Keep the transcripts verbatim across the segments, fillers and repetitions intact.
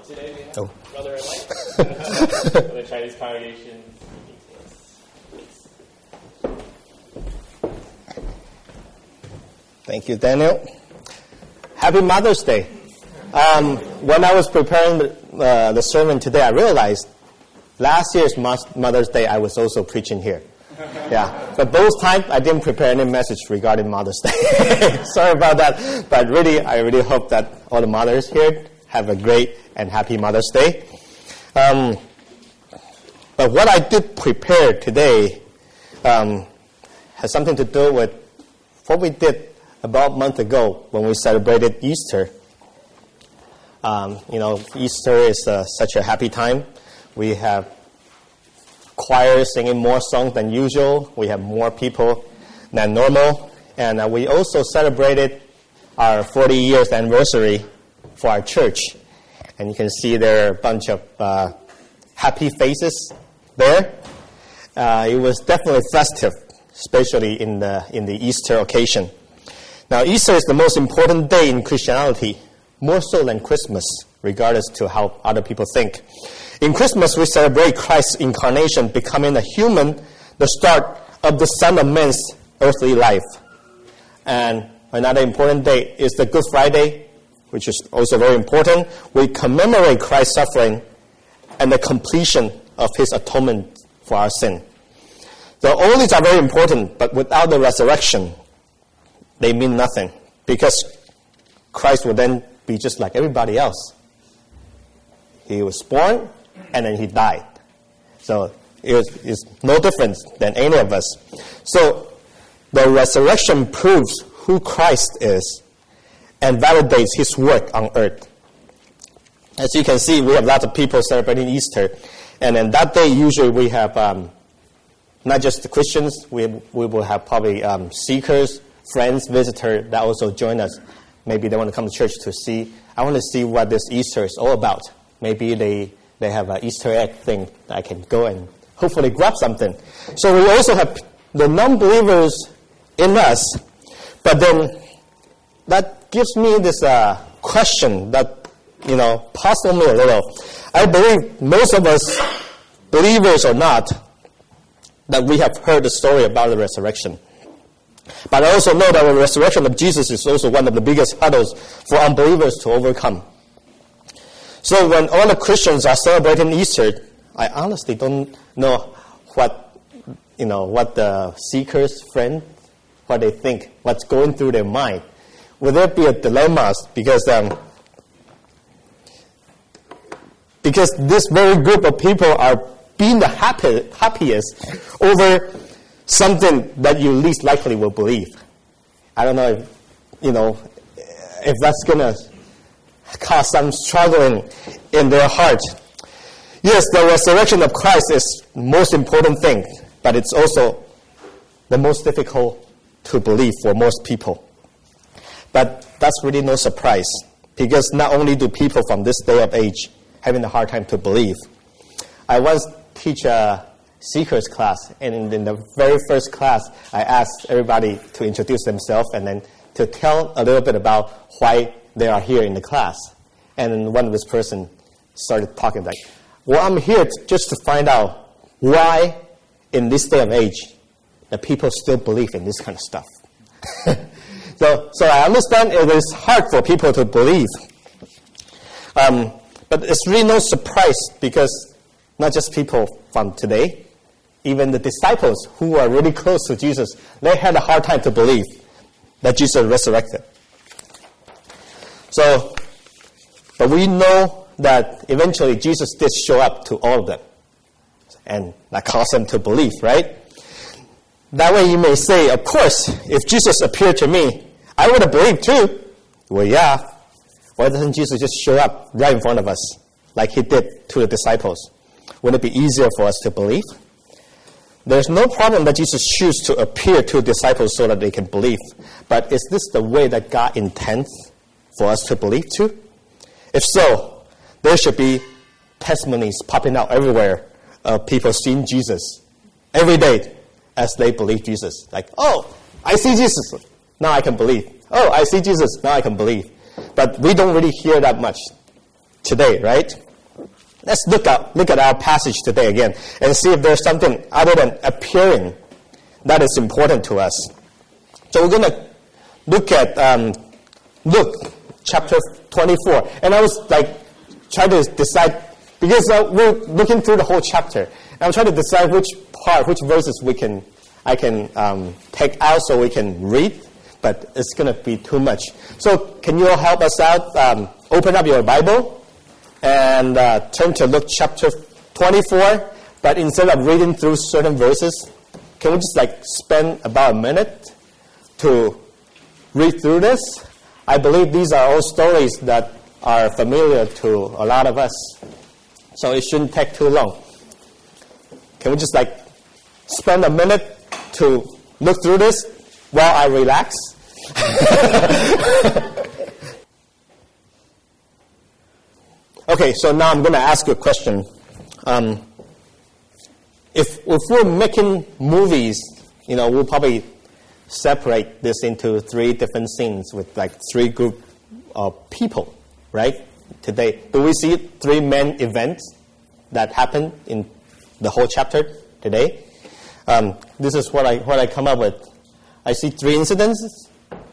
today we have oh. Brother Light from the Chinese congregation speaking to us. Thank you, Daniel. Happy Mother's Day. Um, when I was preparing the, uh, the sermon today, I realized last year's Mother's Day I was also preaching here. Yeah, but both times I didn't prepare any message regarding Mother's Day. Sorry about that. But really, I really hope that all the mothers here have a great and happy Mother's Day. Um, but what I did prepare today um, has something to do with what we did about a month ago when we celebrated Easter. Um, you know, Easter is uh, such a happy time. We have choir singing more songs than usual. We have more people than normal. And uh, we also celebrated our forty years anniversary for our church. And you can see there are a bunch of uh, happy faces there. Uh, it was definitely festive, especially in the in the Easter occasion. Now, Easter is the most important day in Christianity, more so than Christmas, regardless to how other people think. In Christmas, we celebrate Christ's incarnation, becoming a human, the start of the Son of Man's earthly life. And another important day is the Good Friday, which is also very important. We commemorate Christ's suffering and the completion of his atonement for our sin. So all these are very important, but without the resurrection, they mean nothing, because Christ will then be just like everybody else. He was born, and then he died. So it is it's no difference than any of us. So the resurrection proves who Christ is and validates his work on earth. As you can see, we have lots of people celebrating Easter. And then that day, usually we have um, not just the Christians, we, we will have probably um, seekers, friends, visitors that also join us. Maybe they want to come to church to see. I want to see what this Easter is all about. Maybe they, they have an Easter egg thing that I can go and hopefully grab something. So we also have the non-believers in us. But then that gives me this uh, question that, you know, puzzled me a little. I believe most of us, believers or not, that we have heard the story about the resurrection. But I also know that the resurrection of Jesus is also one of the biggest hurdles for unbelievers to overcome. So when all the Christians are celebrating Easter, I honestly don't know what, you know, what the seekers, friends, what they think, what's going through their mind. Will there be a dilemma because um, because this very group of people are being the happy, happiest over something that you least likely will believe. I don't know if, you know, if that's going to cause some struggling in their heart. Yes, the resurrection of Christ is the most important thing, but it's also the most difficult to believe for most people. But that's really no surprise, because not only do people from this day of age having a hard time to believe. I once teach a Seekers class, and in the very first class, I asked everybody to introduce themselves and then to tell a little bit about why they are here in the class. And one of this person started talking like, well, I'm here to, just to find out why in this day of age the people still believe in this kind of stuff. so, so I understand it is hard for people to believe. Um, but it's really no surprise, because not just people from today, even the disciples who are really close to Jesus, they had a hard time to believe that Jesus resurrected. So, but we know that eventually Jesus did show up to all of them. And that caused them to believe, right? That way you may say, of course, if Jesus appeared to me, I would have believed too. Well, yeah. Why doesn't Jesus just show up right in front of us like he did to the disciples? Wouldn't it be easier for us to believe? There's no problem that Jesus chooses to appear to disciples so that they can believe. But is this the way that God intends for us to believe too? If so, there should be testimonies popping out everywhere of people seeing Jesus every day as they believe Jesus. Like, oh, I see Jesus, now I can believe. Oh, I see Jesus, now I can believe. But we don't really hear that much. today, right? Let's look at, look at our passage today again and see if there's something other than appearing that is important to us. So we're going to look at um, Luke chapter twenty-four. And I was like trying to decide, because uh, we're looking through the whole chapter. And I'm trying to decide which part, which verses we can, I can um, take out so we can read. But it's going to be too much. So can you all help us out? Um, open up your Bible and uh, turn to Luke chapter twenty-four. But instead of reading through certain verses, can we just like spend about a minute to read through this? I believe these are all stories that are familiar to a lot of us. So it shouldn't take too long. Can we just like spend a minute to look through this while I relax? Okay, so now I'm going to ask you a question. Um, if if we're making movies, you know, we'll probably separate this into three different scenes with like three group of people, right? Today, do we see three main events that happen in the whole chapter today? Um, this is what I what I come up with. I see three incidences.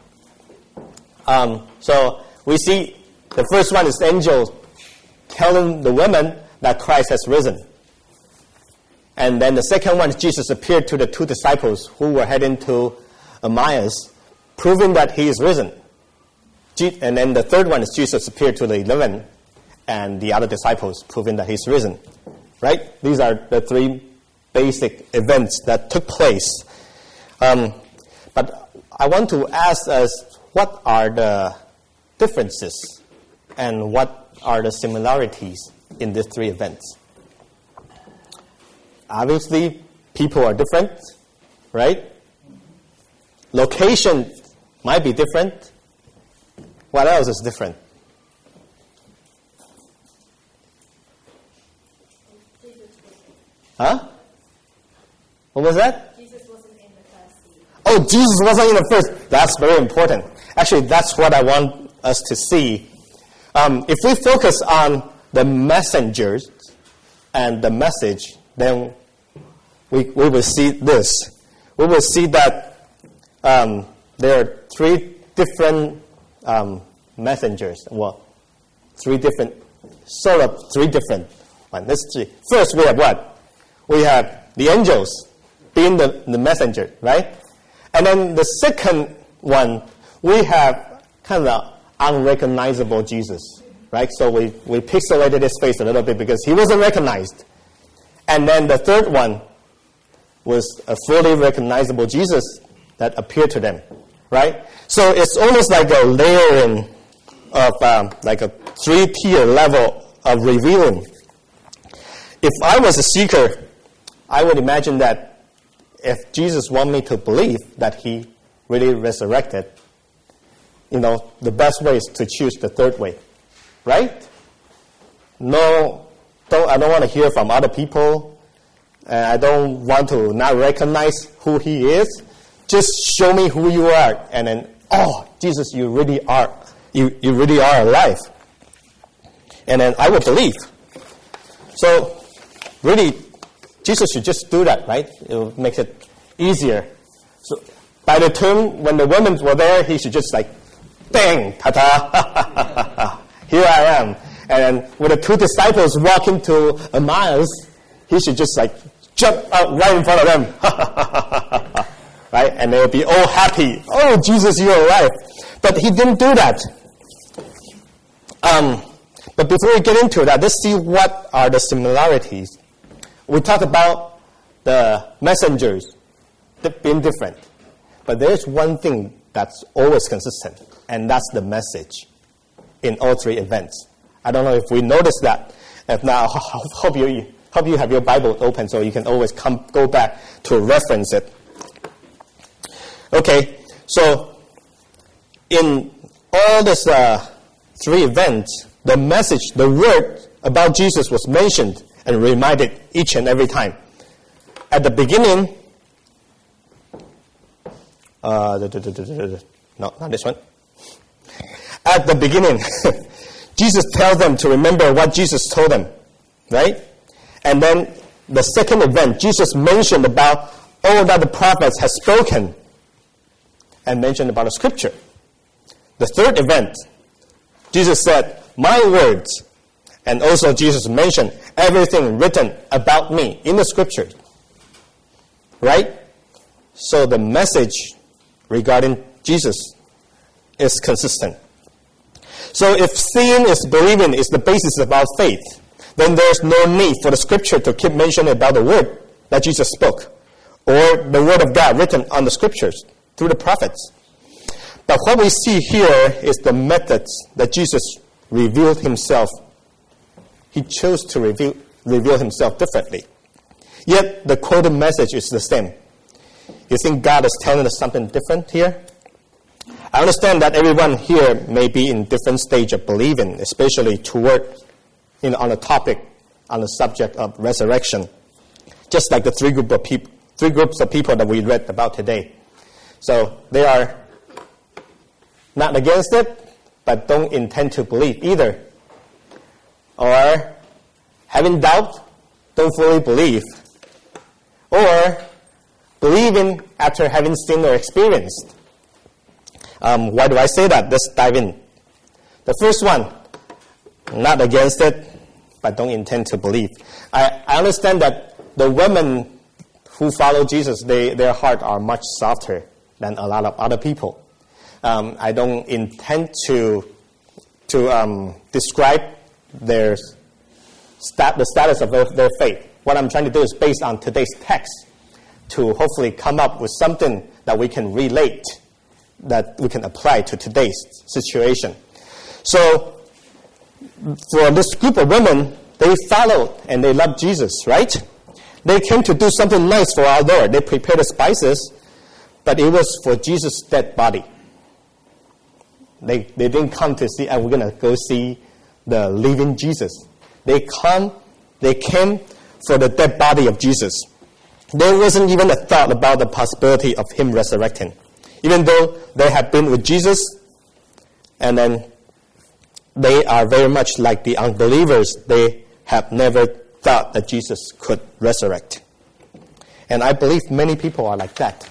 Um, so we see the first one is angels telling the women that Christ has risen. And then the second one is Jesus appeared to the two disciples who were heading to Emmaus, proving that he is risen. And then the third one is Jesus appeared to the eleven and the other disciples, proving that he's risen. Right? These are the three basic events that took place. Um, but I want to ask us, what are the differences and what are the similarities in these three events? Obviously, people are different, right? Location might be different. What else is different? Huh? What was that? Jesus wasn't in the first scene. Oh, Jesus wasn't in the first. That's very important. Actually, that's what I want us to see. Um, if we focus on the messengers and the message, then we, we will see this. We will see that um, there are three different um, messengers. Well, three different, sort of three different ones. Let's see. First, we have what? We have the angels being the, the messenger, right? And then the second one, we have kind of unrecognizable Jesus, right? So we, we pixelated his face a little bit because he wasn't recognized. And then the third one was a fully recognizable Jesus that appeared to them, right? So it's almost like a layering of um, like a three-tier level of revealing. If I was a seeker, I would imagine that if Jesus wanted me to believe that he really resurrected, you know, the best way is to choose the third way, right? No, don't, I don't want to hear from other people. And I don't want to not recognize who he is. Just show me who you are. And then, oh, Jesus, you really are. You, you really are alive. And then I will believe. So, really, Jesus should just do that, right? It makes it easier. So, by the time when the women were there, he should just like, bang, ta-ta, here I am. And then when the two disciples walk into Emmaus, he should just like jump out right in front of them. Right? And they'll be all happy. Oh, Jesus, you're alive. But he didn't do that. Um, but before we get into that, let's see what are the similarities. We talked about the messengers being different. But there's one thing that's always consistent, and that's the message in all three events. I don't know if we noticed that. If not, I hope you, hope you have your Bible open so you can always come go back to reference it. Okay, so in all these uh, three events, the message, the word about Jesus was mentioned and reminded each and every time. At the beginning, uh, no, not this one. At the beginning, Jesus tells them to remember what Jesus told them, right? And then the second event, Jesus mentioned about all that the prophets have spoken and mentioned about the scripture. The third event, Jesus said, my words, and also Jesus mentioned everything written about me in the scriptures, right? So the message regarding Jesus is consistent. So if seeing is believing is the basis of our faith, then there's no need for the scripture to keep mentioning about the word that Jesus spoke, or the word of God written on the scriptures through the prophets. But what we see here is the methods that Jesus revealed himself. He chose to reveal, reveal himself differently. Yet the quoted message is the same. You think God is telling us something different here? I understand that everyone here may be in different stage of believing, especially toward, you know, on a topic, on the subject of resurrection. Just like the three group of people, three groups of people that we read about today. So they are not against it, but don't intend to believe either. Or having doubt, don't fully believe. Or believing after having seen or experienced. Um, why do I say that? Let's dive in. The first one, not against it, but don't intend to believe. I, I understand that the women who follow Jesus, they, their heart are much softer than a lot of other people. Um, I don't intend to to um, describe their stat, the status of their, their faith. What I'm trying to do is based on today's text to hopefully come up with something that we can relate, that we can apply to today's situation. So for this group of women, they followed and they loved Jesus, right? They came to do something nice for our Lord. They prepared the spices, but it was for Jesus' dead body. They they didn't come to see, and we're going to go see the living Jesus. They come, they came for the dead body of Jesus. There wasn't even a thought about the possibility of him resurrecting. Even though they had been with Jesus, and then they are very much like the unbelievers. They have never thought that Jesus could resurrect. And I believe many people are like that.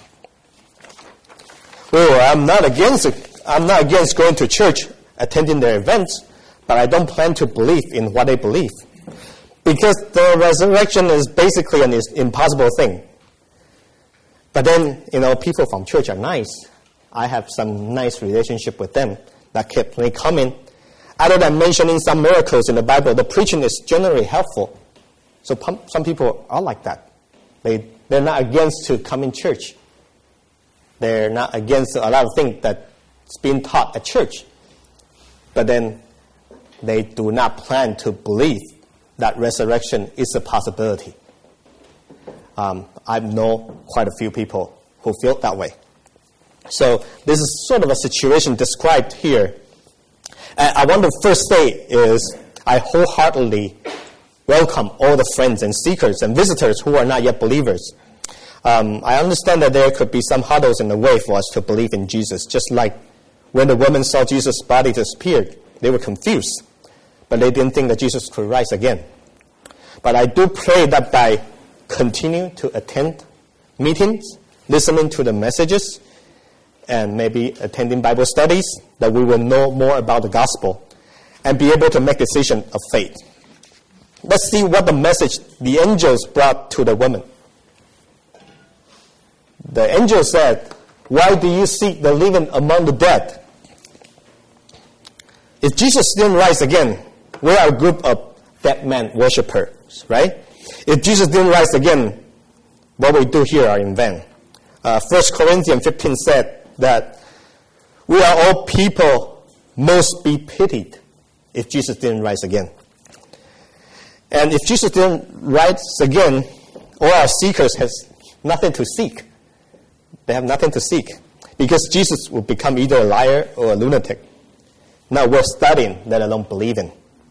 Oh, I'm not against it. I'm not against going to church, attending their events, but I don't plan to believe in what they believe. Because the resurrection is basically an impossible thing. But then, you know, people from church are nice. I have some nice relationship with them that kept me coming. Other than mentioning some miracles in the Bible, the preaching is generally helpful. So some people are like that. They, they're not against to come in church. They're not against a lot of things that's being taught at church. But then they do not plan to believe that resurrection is a possibility. Um, I know quite a few people who feel that way. So this is sort of a situation described here. And I want to first say is I wholeheartedly welcome all the friends and seekers and visitors who are not yet believers. Um, I understand that there could be some hurdles in the way for us to believe in Jesus, just like when the woman saw Jesus' body disappeared, they were confused, but they didn't think that Jesus could rise again. But I do pray that by continuing to attend meetings, listening to the messages, and maybe attending Bible studies, that we will know more about the gospel and be able to make decisions of faith. Let's see what the message the angels brought to the woman. The angel said, "Why do you seek the living among the dead?" If Jesus didn't rise again, we are a group of dead man worshippers, right? If Jesus didn't rise again, what we do here are in vain. Uh, First Corinthians fifteen said that we are all people most be pitied if Jesus didn't rise again. And if Jesus didn't rise again, all our seekers has nothing to seek. They have nothing to seek because Jesus will become either a liar or a lunatic. Not worth studying, let alone believing.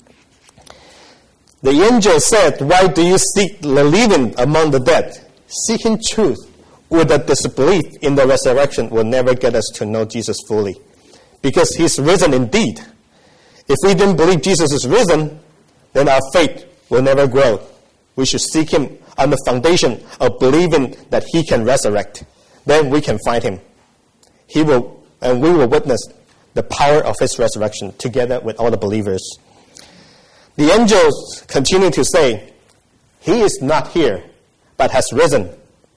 The angel said, "Why do you seek the living among the dead?" Seeking truth with a disbelief in the resurrection will never get us to know Jesus fully. Because he's risen indeed. If we didn't believe Jesus is risen, then our faith will never grow. We should seek him on the foundation of believing that he can resurrect. Then we can find him. He will, and we will witness the power of his resurrection together with all the believers. The angels continue to say, he is not here, but has risen.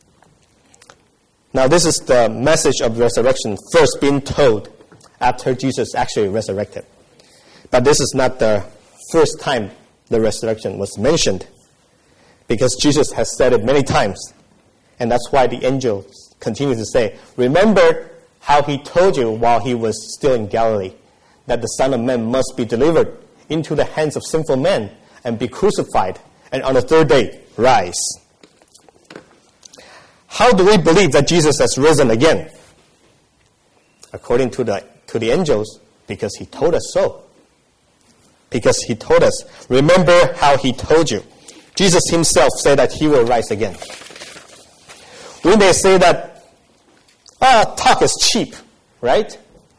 Now this is the message of resurrection first being told after Jesus actually resurrected. But this is not the first time the resurrection was mentioned, because Jesus has said it many times. And that's why the angels continue to say, remember how he told you while he was still in Galilee, that the Son of Man must be delivered into the hands of sinful men and be crucified, and on the third day rise. How do we believe that Jesus has risen again? According to the to the angels, because he told us so. Because he told us, remember how he told you. Jesus himself said that he will rise again. We may say that, ah, talk is cheap, right?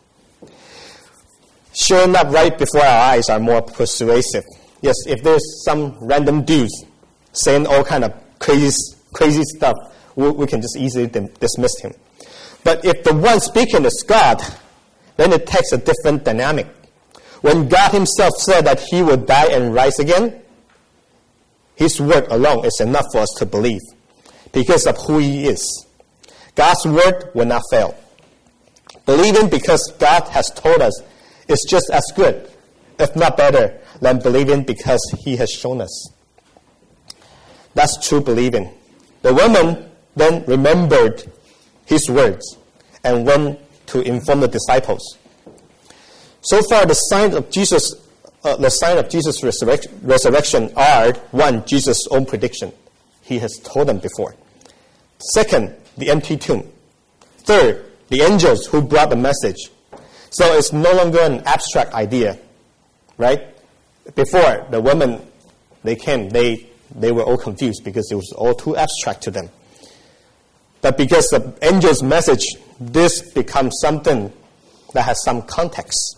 Sure enough, right before our eyes are more persuasive. Yes, if there's some random dudes saying all kind of crazy, crazy stuff, we, we can just easily dim- dismiss him. But if the one speaking is God, then it takes a different dynamic. When God himself said that he would die and rise again, his word alone is enough for us to believe because of who he is. God's word will not fail. Believing because God has told us is just as good, if not better, than believing because he has shown us. That's true believing. The woman then remembered his words and went to inform the disciples. So far, the sign of Jesus, uh, the sign of Jesus' resurrect, resurrection are, one, Jesus' own prediction. He has told them before. Second, the empty tomb. Third, the angels who brought the message. So it's no longer an abstract idea, right? Before, the women, they came, they, they were all confused because it was all too abstract to them. But because the angel's message, this becomes something that has some context.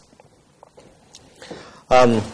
Um,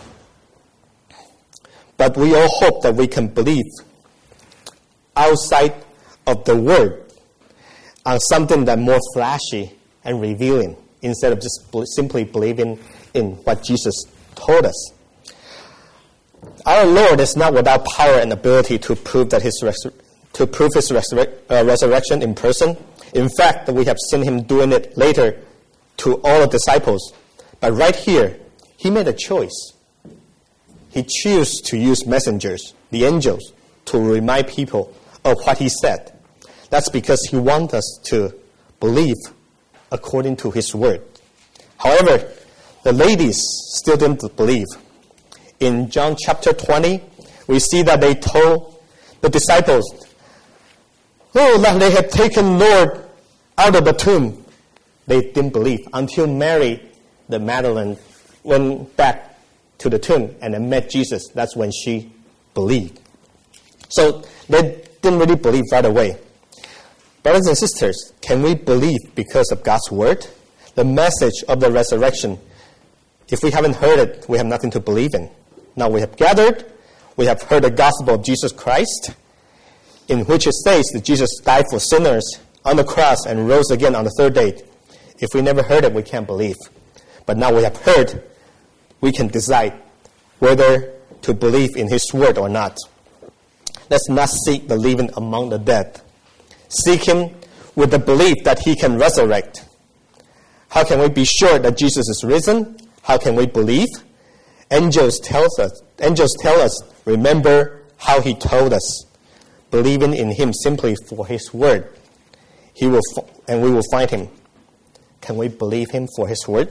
but we all hope that we can believe outside of the word on something that's more flashy and revealing instead of just simply believing in what Jesus told us. Our Lord is not without power and ability to prove that his resur- to prove his resur- uh, resurrection in person. In fact, we have seen him doing it later to all the disciples. But right here, he made a choice. He chose to use messengers, the angels, to remind people of what he said. That's because he wants us to believe according to his word. However, the ladies still didn't believe. In John chapter twenty, we see that they told the disciples, oh, that they had taken Lord out of the tomb. They didn't believe until Mary, the Magdalene, went back to the tomb and then met Jesus. That's when she believed. So they didn't really believe right away. Brothers and sisters, can we believe because of God's word? The message of the resurrection. If we haven't heard it, we have nothing to believe in. Now we have gathered, we have heard the gospel of Jesus Christ, in which it says that Jesus died for sinners on the cross and rose again on the third day. If we never heard it, we can't believe. But now we have heard, we can decide whether to believe in his word or not. Let's not seek the living among the dead. Seek him with the belief that he can resurrect. How can we be sure that Jesus is risen? How can we believe? Angels tells us, angels tell us, remember how he told us. Believing in him simply for his word. He will, and we will find him. Can we believe him for his word?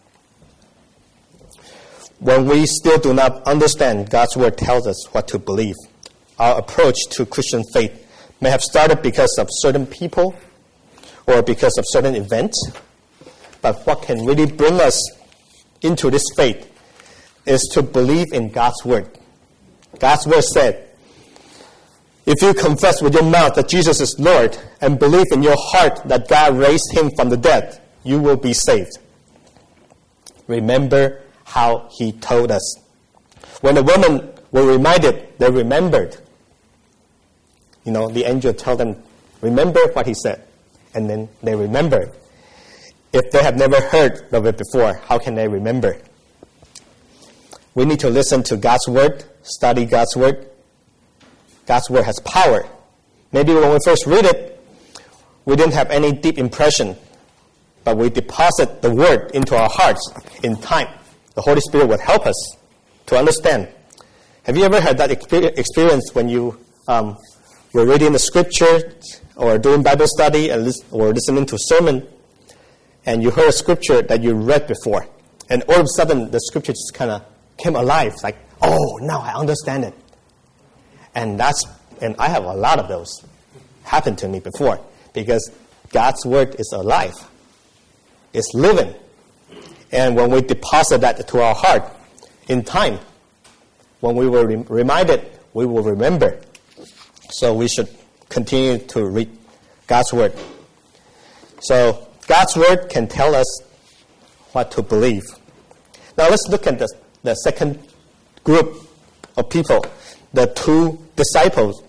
When we still do not understand, God's word tells us what to believe. Our approach to Christian faith may have started because of certain people or because of certain events. But what can really bring us into this faith is to believe in God's word. God's word said, if you confess with your mouth that Jesus is Lord and believe in your heart that God raised him from the dead, you will be saved. Remember how he told us. When the women were reminded, they remembered. You know, the angel told them, remember what he said. And then they remembered. If they have never heard of it before, how can they remember? We need to listen to God's word, study God's word. God's word has power. Maybe when we first read it, we didn't have any deep impression, but we deposit the word into our hearts in time. The Holy Spirit would help us to understand. Have you ever had that experience when you um, were reading the scripture or doing Bible study and lis- or listening to a sermon, and you heard a scripture that you read before, and all of a sudden the scripture just kind of came alive, like, oh, now I understand it. And that's, and I have a lot of those happen to me before, because God's word is alive. It's living. And when we deposit that to our heart in time, when we were re- reminded, we will remember. So we should continue to read God's word. So God's word can tell us what to believe. Now let's look at the, the second group of people, the two disciples.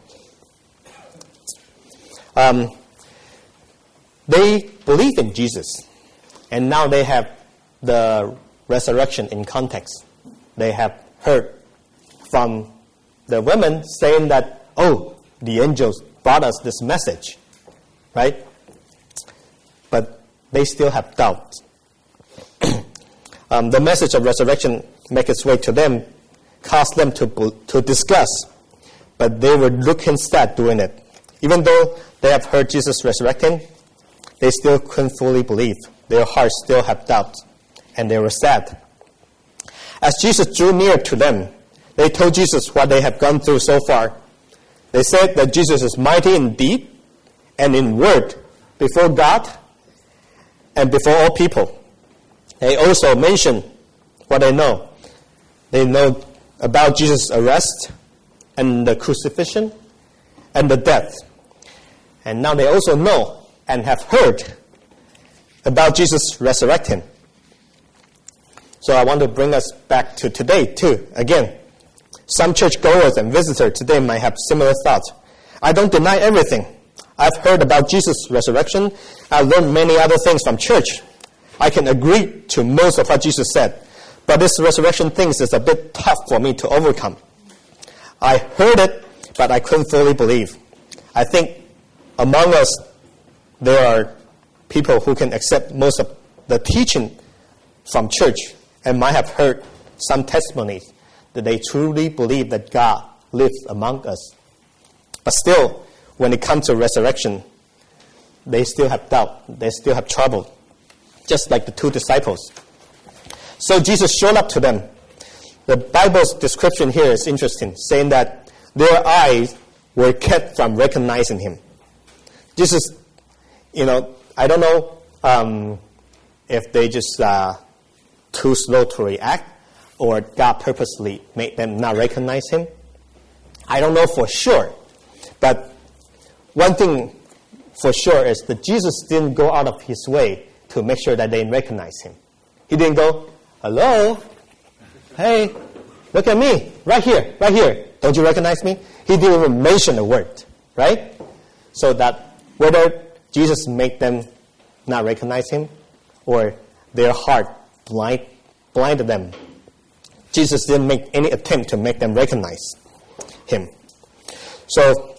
Um, they believe in Jesus, and now they have the resurrection in context. They have heard from the women saying that, oh, the angels brought us this message, right? But they still have doubts. um, the message of resurrection make its way to them, caused them to to discuss, but they were looking sad doing it. Even though they have heard Jesus resurrecting, they still couldn't fully believe. Their hearts still have doubts, and they were sad. As Jesus drew near to them, they told Jesus what they have gone through so far. They said that Jesus is mighty in deed and in word before God and before all people. They also mentioned what they know. They know about Jesus' arrest and the crucifixion and the death. And now they also know and have heard about Jesus resurrecting. So I want to bring us back to today too. Again, some churchgoers and visitors today might have similar thoughts. I don't deny everything. I've heard about Jesus' resurrection. I've learned many other things from church. I can agree to most of what Jesus said. But this resurrection thing is a bit tough for me to overcome. I heard it, but I couldn't fully believe. I think among us, there are people who can accept most of the teaching from church and might have heard some testimonies that they truly believe that God lives among us. But still, when it comes to resurrection, they still have doubt. They still have trouble, just like the two disciples. So Jesus showed up to them. The Bible's description here is interesting, saying that their eyes were kept from recognizing him. Jesus, you know, I don't know um, if they just uh, too slow to react, or God purposely made them not recognize him. I don't know for sure. But one thing for sure is that Jesus didn't go out of his way to make sure that they recognize him. He didn't go, hello, hey, look at me, right here, right here. Don't you recognize me? He didn't even mention the word, right? So that whether Jesus made them not recognize him or their heart blind, blinded them, Jesus didn't make any attempt to make them recognize him. So,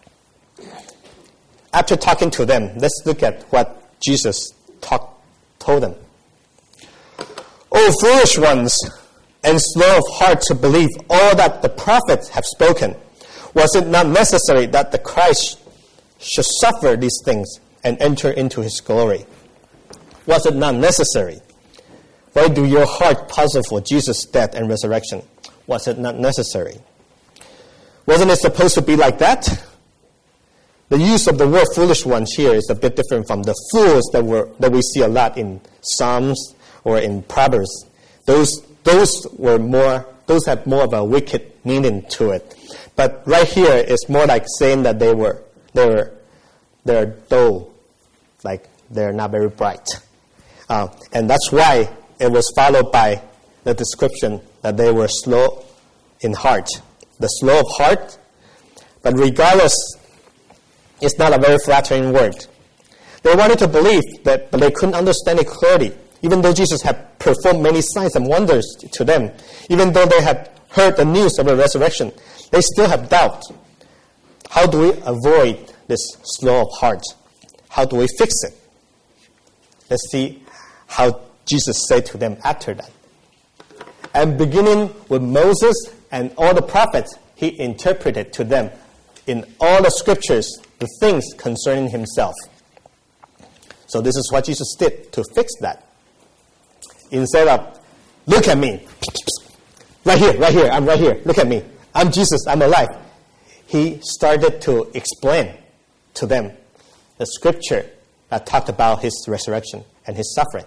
after talking to them, let's look at what Jesus talk, told them. O foolish ones, and slow of heart to believe all that the prophets have spoken. Was it not necessary that the Christ should suffer these things and enter into his glory? Was it not necessary? Why do your heart puzzle for Jesus' death and resurrection? Was it not necessary? Wasn't it supposed to be like that? The use of the word foolish ones here is a bit different from the fools that were that we see a lot in Psalms or in Proverbs. Those those were more those have more of a wicked meaning to it. But right here it's more like saying that they were they were they're dull, like they're not very bright. Uh, and that's why it was followed by the description that they were slow in heart. The slow of heart, but regardless, it's not a very flattering word. They wanted to believe, that, but they couldn't understand it clearly. Even though Jesus had performed many signs and wonders to them, even though they had heard the news of the resurrection, they still have doubt. How do we avoid this slow of heart? How do we fix it? Let's see how Jesus said to them after that. And beginning with Moses and all the prophets, he interpreted to them in all the scriptures the things concerning himself. So this is what Jesus did to fix that. Instead of, look at me. Right here, right here, I'm right here. Look at me. I'm Jesus, I'm alive. He started to explain to them the scripture that talked about his resurrection and his suffering.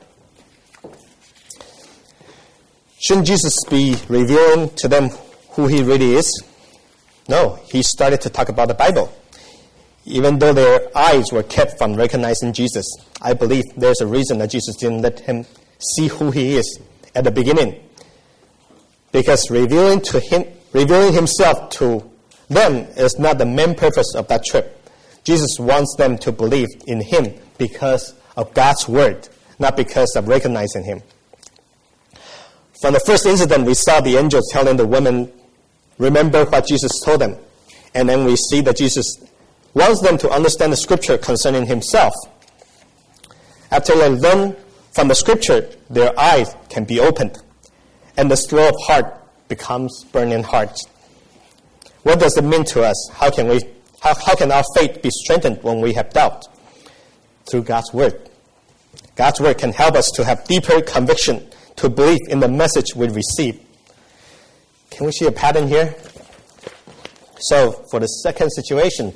Shouldn't Jesus be revealing to them who he really is? No, he started to talk about the Bible. Even though their eyes were kept from recognizing Jesus, I believe there's a reason that Jesus didn't let him see who he is at the beginning. Because revealing to him, revealing himself to them is not the main purpose of that trip. Jesus wants them to believe in him because of God's word, not because of recognizing him. From the first incident, we saw the angels telling the women, remember what Jesus told them. And then we see that Jesus wants them to understand the scripture concerning himself. After they learn from the scripture, their eyes can be opened, and the slow of heart becomes burning hearts. What does it mean to us? How can we? How, how can our faith be strengthened when we have doubt? Through God's word. God's word can help us to have deeper conviction, to believe in the message we receive. Can we see a pattern here? So, for the second situation,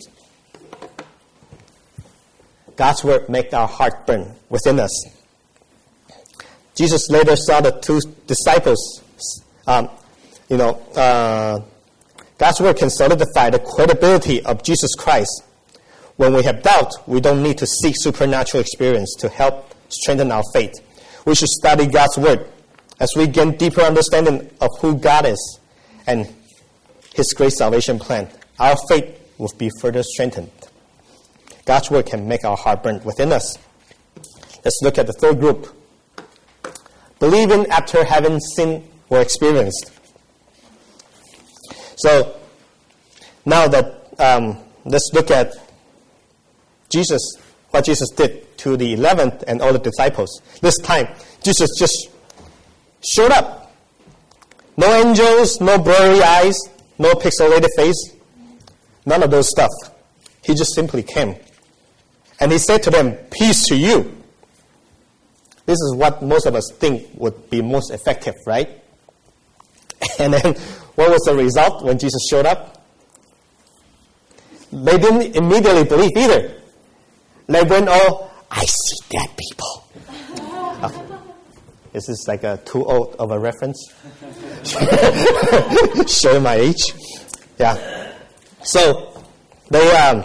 God's word makes our heart burn within us. Jesus later saw the two disciples, um, you know, uh, God's word can solidify the credibility of Jesus Christ. When we have doubt, we don't need to seek supernatural experience to help strengthen our faith. We should study God's word as we gain deeper understanding of who God is and his great salvation plan. Our faith will be further strengthened. God's word can make our heart burn within us. Let's look at the third group. Believing after having seen or experienced. So, now that, um, let's look at Jesus, what Jesus did to the eleventh and all the disciples. This time, Jesus just showed up. No angels, no blurry eyes, no pixelated face, none of those stuff. He just simply came. And he said to them, peace to you. This is what most of us think would be most effective, right? And then, what was the result when Jesus showed up? They didn't immediately believe either. They went all, I see dead people. Okay. Is this like a too old of a reference? Showing my age. Yeah. So, they, um,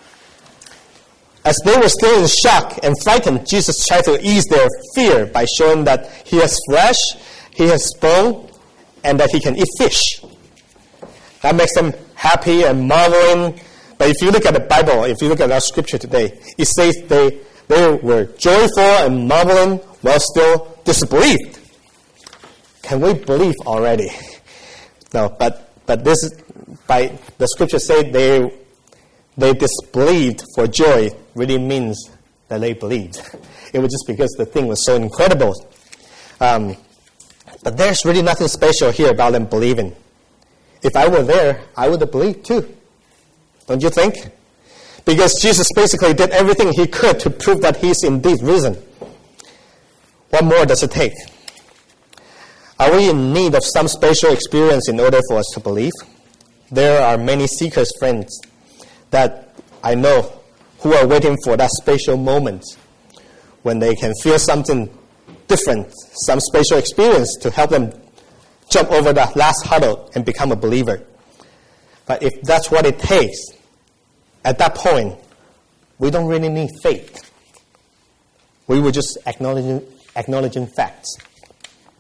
as they were still in shock and frightened, Jesus tried to ease their fear by showing that he has flesh, he has bone, and that he can eat fish. That makes them happy and marveling. But if you look at the Bible, if you look at our scripture today, it says they, they were joyful and marveling while still disbelieved. Can we believe already? No, but but this is, by the scripture say they they disbelieved for joy really means that they believed. It was just because the thing was so incredible. Um, but there's really nothing special here about them believing. If I were there, I would have believed too. Don't you think? Because Jesus basically did everything he could to prove that he's indeed risen. What more does it take? Are we in need of some special experience in order for us to believe? There are many seekers, friends, that I know who are waiting for that special moment when they can feel something different, some special experience to help them jump over the last hurdle and become a believer. But if that's what it takes, at that point, we don't really need faith. We were just acknowledging, acknowledging facts.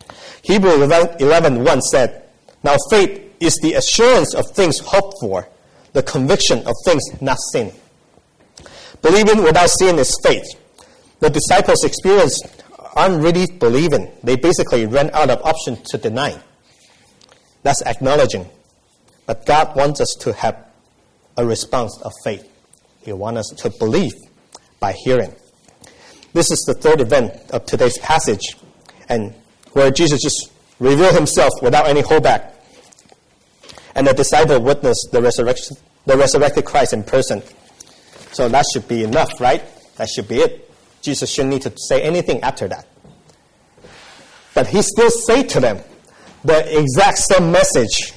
Hebrews eleven one said, "Now faith is the assurance of things hoped for, the conviction of things not seen." Believing without seeing is faith. The disciples' experience aren't really believing. They basically ran out of options to deny. That's acknowledging. But God wants us to have a response of faith. He wants us to believe by hearing. This is the third event of today's passage, and where Jesus just revealed himself without any holdback. And the disciple witnessed the resurrection, the resurrected Christ in person. So that should be enough, right? That should be it. Jesus shouldn't need to say anything after that. But he still said to them the exact same message.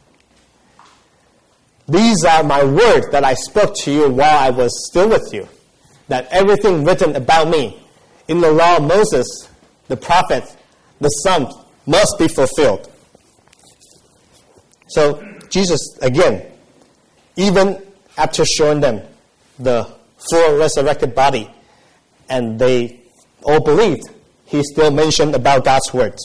"These are my words that I spoke to you while I was still with you, that everything written about me in the law of Moses, the prophets, the Psalms must be fulfilled." So Jesus, again, even after showing them the full resurrected body, and they all believed, he still mentioned about God's words.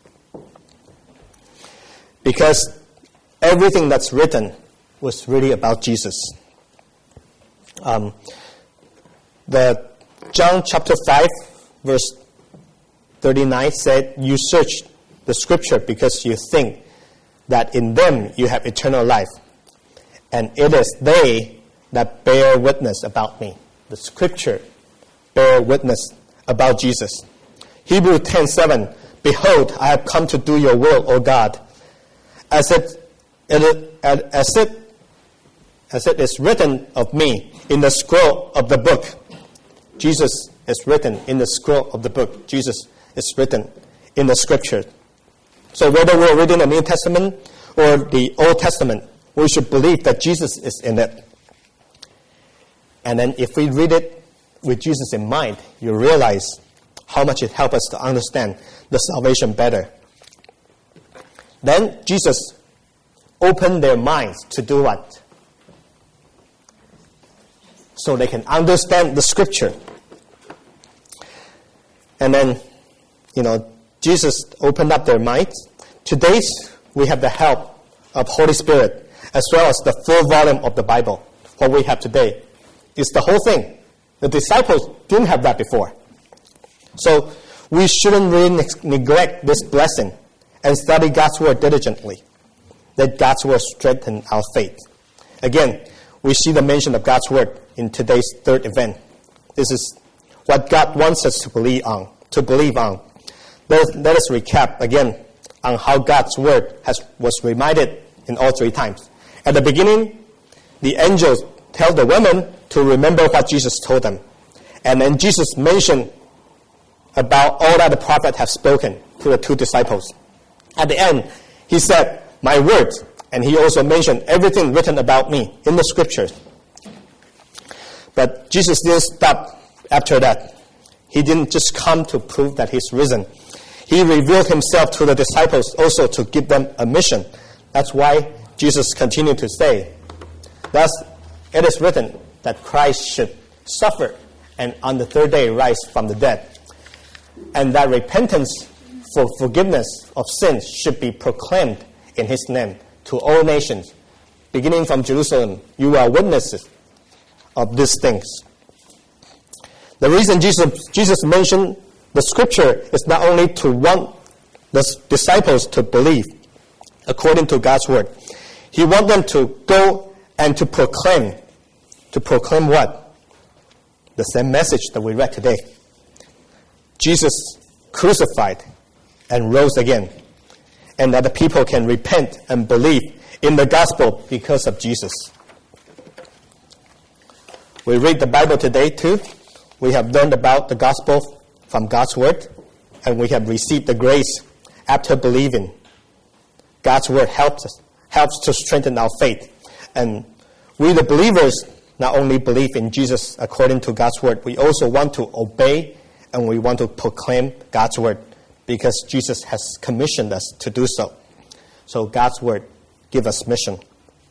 Because everything that's written was really about Jesus. Um, the John chapter five, verse thirty-nine said, "You search the scripture because you think that in them you have eternal life. And it is they that bear witness about me." The scripture bear witness about Jesus. Hebrews ten seven, "Behold, I have come to do your will, O God. As it, as it, as it is written of me in the scroll of the book." Jesus is written in the scroll of the book. Jesus is written in the scripture. So whether we're reading the New Testament or the Old Testament, we should believe that Jesus is in it. And then if we read it with Jesus in mind, you realize how much it helps us to understand the salvation better. Then Jesus opened their minds to do what? So they can understand the scripture. And then, you know, Jesus opened up their minds. Today, we have the help of Holy Spirit, as well as the full volume of the Bible. What we have today is the whole thing. The disciples didn't have that before. So we shouldn't really ne- neglect this blessing and study God's word diligently. Let God's word strengthen our faith. Again, we see the mention of God's word in today's third event. This is what God wants us to believe on. To believe on. Let, let us recap again on how God's word has was reminded in all three times. At the beginning, the angels tell the women to remember what Jesus told them. And then Jesus mentioned about all that the prophet have spoken to the two disciples. At the end, he said, "My words," and he also mentioned everything written about me in the scriptures. But Jesus didn't stop after that. He didn't just come to prove that he's risen. He revealed himself to the disciples also to give them a mission. That's why Jesus continued to say, "Thus it is written that Christ should suffer and on the third day rise from the dead, and that repentance for forgiveness of sins should be proclaimed in his name to all nations, beginning from Jerusalem. You are witnesses of these things." The reason Jesus, Jesus mentioned the scripture is not only to want the disciples to believe according to God's word. He wants them to go and to proclaim. To proclaim what? The same message that we read today. Jesus crucified and rose again. And that the people can repent and believe in the gospel because of Jesus. We read the Bible today too. We have learned about the gospel from God's word, and we have received the grace after believing. God's word helps us, helps to strengthen our faith. And we the believers not only believe in Jesus according to God's word, we also want to obey and we want to proclaim God's word because Jesus has commissioned us to do so. So God's word gives us mission.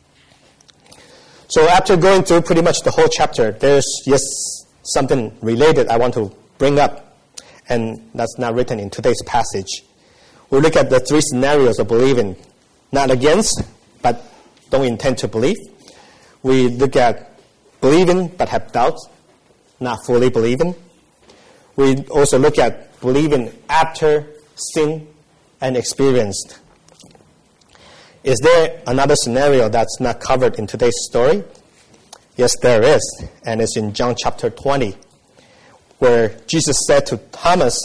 So after going through pretty much the whole chapter, there's yes something related I want to bring up, and that's not written in today's passage. we look at the three scenarios of believing. Not against, but don't intend to believe. We look at believing but have doubts, not fully believing. We also look at believing after sin and experienced. Is there another scenario that's not covered in today's story? Yes, there is, and it's in John chapter twenty, where Jesus said to Thomas,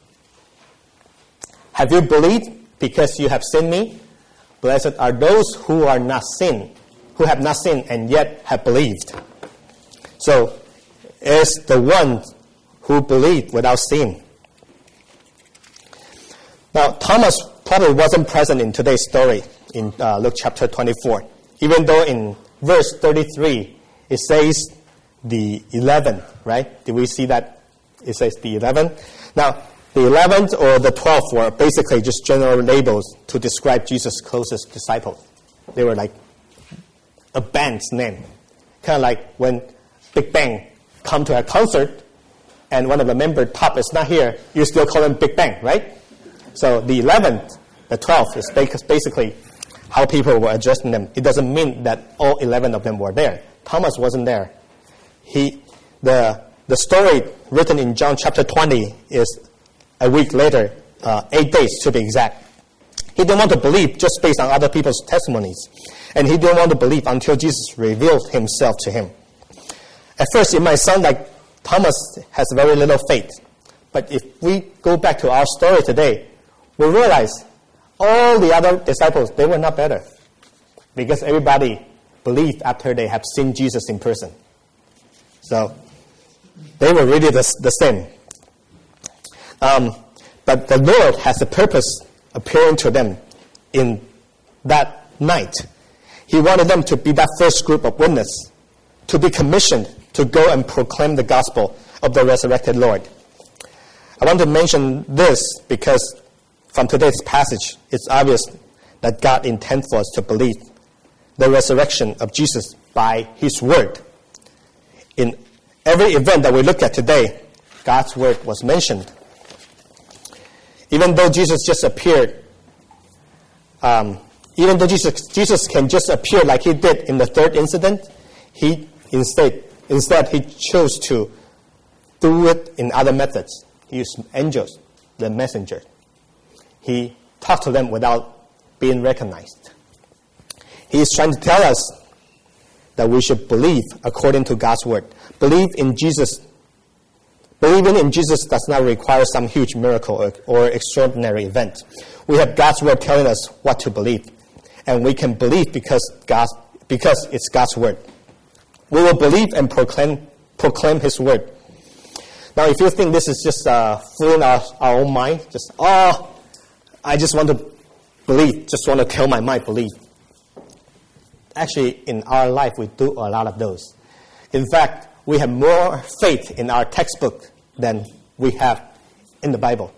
"Have you believed because you have seen me? Blessed are those who are not sinned, who have not sinned and yet have believed." So, it's the one who believed without sin. Now, Thomas probably wasn't present in today's story in uh, Luke chapter twenty-four, even though in verse thirty-three it says the eleven, right? Did we see that? It says the eleven. Now, the eleventh or the twelfth were basically just general labels to describe Jesus' closest disciples. They were like a band's name. Kind of like when Big Bang come to a concert and one of the members, top, is not here, you still call them Big Bang, right? So the eleventh, the twelfth is basically how people were addressing them. It doesn't mean that all eleven of them were there. Thomas wasn't there. He, the, the story written in John chapter twenty is a week later, uh, eight days to be exact. He didn't want to believe just based on other people's testimonies. And he didn't want to believe until Jesus revealed himself to him. At first, it might sound like Thomas has very little faith. But if we go back to our story today, we realize all the other disciples, they were not better. Because everybody believed after they have seen Jesus in person. So, they were really the, the same. Um, but the Lord has a purpose appearing to them in that night. He wanted them to be that first group of witnesses, to be commissioned to go and proclaim the gospel of the resurrected Lord. I want to mention this because from today's passage, it's obvious that God intends for us to believe the resurrection of Jesus by His word. In every event that we look at today, God's word was mentioned. Even though Jesus just appeared, um, even though Jesus, Jesus can just appear like He did in the third incident, He instead, instead He chose to do it in other methods. He used angels, the messenger. He talked to them without being recognized. He is trying to tell us that we should believe according to God's word. Believe in Jesus. Believing in Jesus does not require some huge miracle or, or extraordinary event. We have God's word telling us what to believe. And we can believe because God, because it's God's word. We will believe and proclaim, proclaim His word. Now, if you think this is just uh, fooling our, our own mind, just, oh, I just want to believe, just want to tell my mind, believe. Actually, in our life, we do a lot of those. In fact, we have more faith in our textbook than we have in the Bible.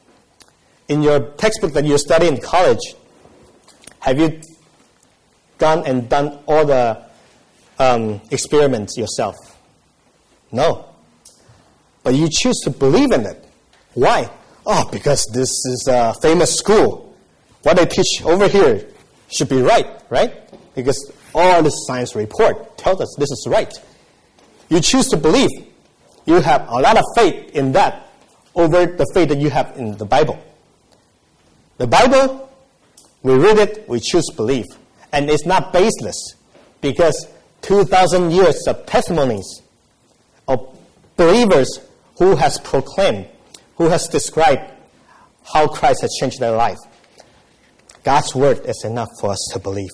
In your textbook that you study in college, have you gone and done all the um, experiments yourself? No. But you choose to believe in it. Why? Oh, because this is a famous school. What they teach over here should be right, right? Because all the science report tells us this is right. You choose to believe. You have a lot of faith in that over the faith that you have in the Bible. The Bible, we read it, we choose to believe. And it's not baseless because two thousand years of testimonies of believers who has proclaimed, who has described how Christ has changed their life. God's word is enough for us to believe.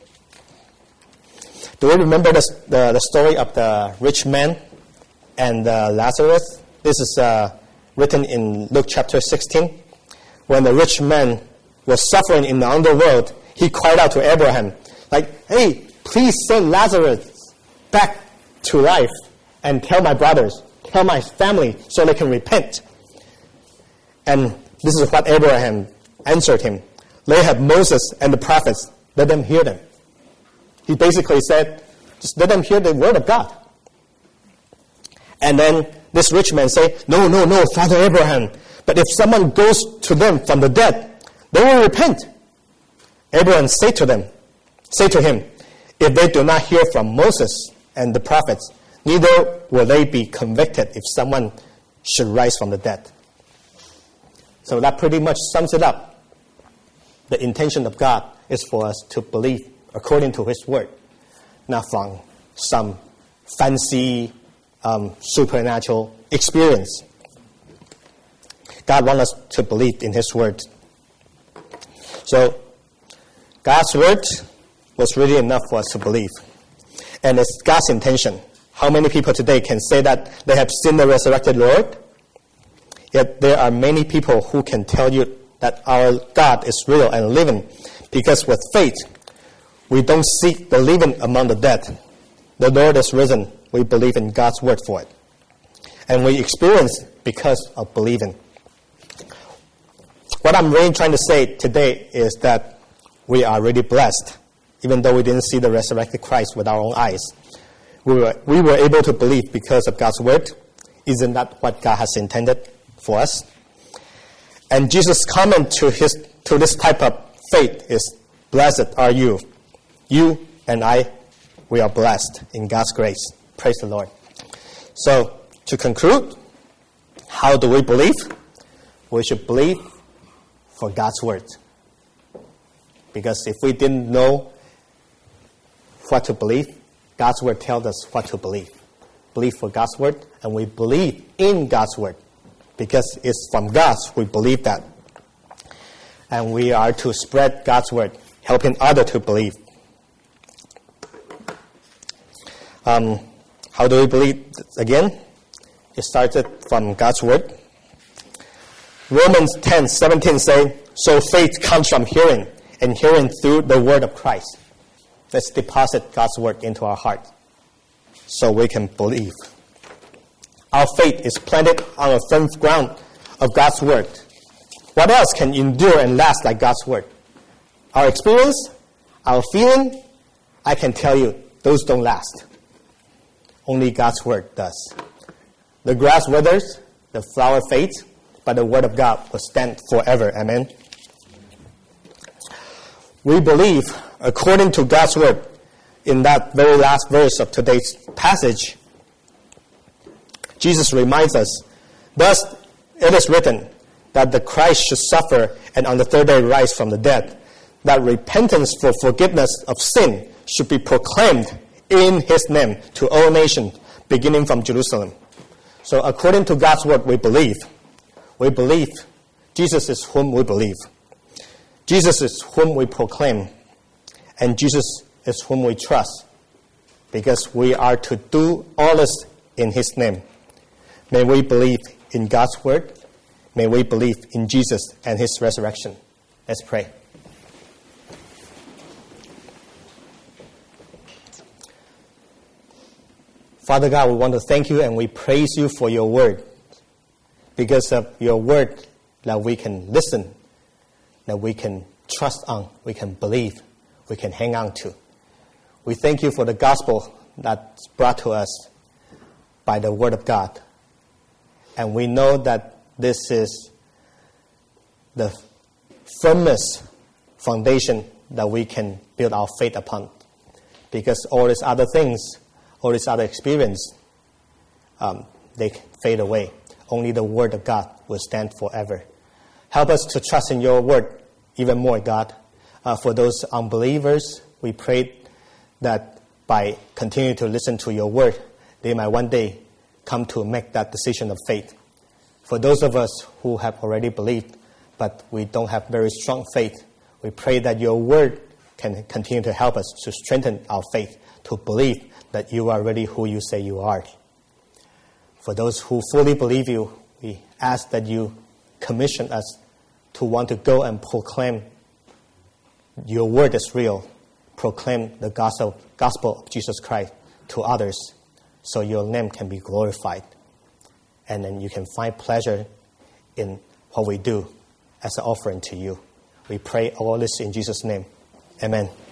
Do we remember the, the, the story of the rich man and uh, Lazarus? This is uh, written in Luke chapter sixteen. When the rich man was suffering in the underworld, he cried out to Abraham, like, hey, please send Lazarus back to life and tell my brothers, tell my family so they can repent. And this is what Abraham answered him. They have Moses and the prophets. Let them hear them. He basically said, just let them hear the word of God. And then this rich man said, no, no, no, Father Abraham. But if someone goes to them from the dead, They will repent. Abraham said to them, say to him, if they do not hear from Moses and the prophets, neither will they be convicted if someone should rise from the dead. So that pretty much sums it up. The intention of God is for us to believe according to His Word, not from some fancy um, supernatural experience. God wants us to believe in His Word. So, God's Word was really enough for us to believe. And it's God's intention. How many people today can say that they have seen the resurrected Lord? Yet there are many people who can tell you that our God is real and living, because with faith, we don't seek the living among the dead. The Lord is risen. We believe in God's Word for it. And we experience because of believing. What I'm really trying to say today is that we are really blessed, even though we didn't see the resurrected Christ with our own eyes. We were, we were able to believe because of God's Word. Isn't that what God has intended for us? And Jesus' comment to his to this type of faith is, blessed are you. You and I, we are blessed in God's grace. Praise the Lord. So, to conclude, how do we believe? We should believe for God's Word. Because if we didn't know what to believe, God's Word tells us what to believe. Believe for God's Word, and we believe in God's Word. Because it's from God, we believe that. And we are to spread God's Word, helping others to believe. Um, how do we believe? Again, it started from God's Word. Romans ten seventeen say, so faith comes from hearing, and hearing through the Word of Christ. Let's deposit God's Word into our heart so we can believe. Our faith is planted on a firm ground of God's Word. What else can endure and last like God's Word? Our experience, our feeling, I can tell you, those don't last. Only God's Word does. The grass withers, the flower fades, but the Word of God will stand forever. Amen. We believe, according to God's Word, in that very last verse of today's passage, Jesus reminds us, thus it is written that the Christ should suffer and on the third day rise from the dead, that repentance for forgiveness of sin should be proclaimed in His name to all nations, beginning from Jerusalem. So according to God's Word, we believe. We believe Jesus is whom we believe. Jesus is whom we proclaim. And Jesus is whom we trust. Because we are to do all this in His name. May we believe in God's Word. May we believe in Jesus and His resurrection. Let's pray. Father God, we want to thank you and we praise you for your Word. Because of your Word that we can listen, that we can trust on, we can believe, we can hang on to. We thank you for the gospel that's brought to us by the Word of God. And we know that this is the firmest foundation that we can build our faith upon. Because all these other things, all these other experience, um, they fade away. Only the Word of God will stand forever. Help us to trust in your Word even more, God. Uh, for those unbelievers, we pray that by continuing to listen to your Word, they might one day come to make that decision of faith. For those of us who have already believed, but we don't have very strong faith, we pray that your Word can continue to help us to strengthen our faith, to believe that you are really who you say you are. For those who fully believe you, we ask that you commission us to want to go and proclaim your Word is real, proclaim the gospel, gospel of Jesus Christ to others, so your name can be glorified. And then you can find pleasure in what we do as an offering to you. We pray all this in Jesus' name. Amen.